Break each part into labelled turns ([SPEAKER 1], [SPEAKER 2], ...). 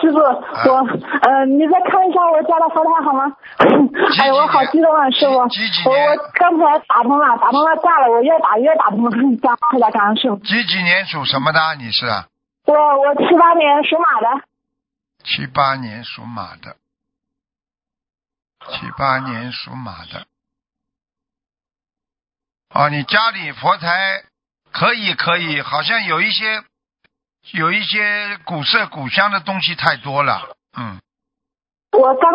[SPEAKER 1] 师傅，你再看一下我家的佛台好吗？哎呦，我好激动啊，师傅！我刚才打通了挂了，我越打通了，大家感恩师傅。
[SPEAKER 2] 几年属什么的？你是？
[SPEAKER 1] 我78年属马的。
[SPEAKER 2] 78年属马的。78年属马的。哦，你家里佛台可以，好像有一些古色古香的东西太多了，
[SPEAKER 1] 我刚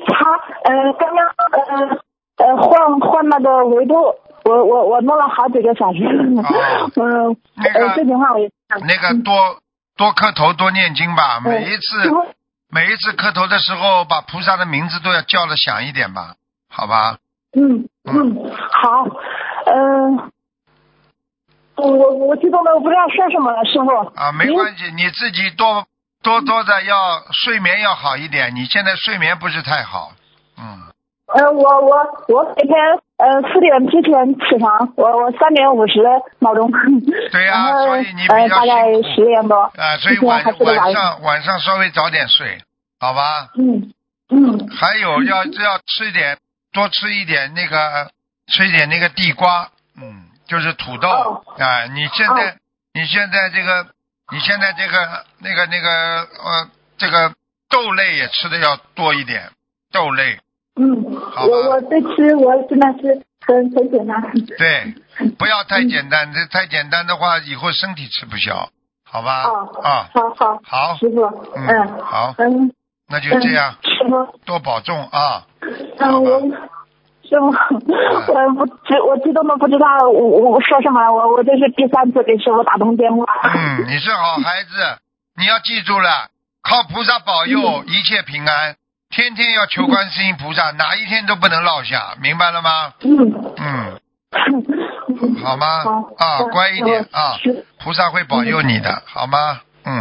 [SPEAKER 1] 换那个维度，我弄了好几个小时。这句话我也
[SPEAKER 2] 那个多磕头多念经吧，每一次磕头的时候，把菩萨的名字都要叫得响一点吧，好吧？
[SPEAKER 1] 好，我激动的我不知道说什么了，师傅。
[SPEAKER 2] 啊，没关系，你自己多的要睡眠要好一点，你现在睡眠不是太好，
[SPEAKER 1] 我每天4点之前起床，我3点50闹钟。
[SPEAKER 2] 对呀，所以你比较
[SPEAKER 1] 大概10点多。
[SPEAKER 2] 所以晚上稍微早点睡，好吧？还有要多吃一点那个地瓜，就是土豆啊。你现在这个这个豆类也吃的要多一点，豆类。
[SPEAKER 1] 我这吃我真的是很简单。
[SPEAKER 2] 对，不要太简单，这太简单的话，以后身体吃不消，好吧？好，
[SPEAKER 1] 师傅，
[SPEAKER 2] 好，那就这样，
[SPEAKER 1] 师傅
[SPEAKER 2] 多保重啊。
[SPEAKER 1] 师傅，我激动的不知道我说什么，我这是第3次给师傅打通电话。
[SPEAKER 2] 你是好孩子，你要记住了，靠菩萨保佑，一切平安。天天要求观世音菩萨，哪一天都不能落下，明白了吗？好吗？乖一点啊，菩萨会保佑你的，好吗？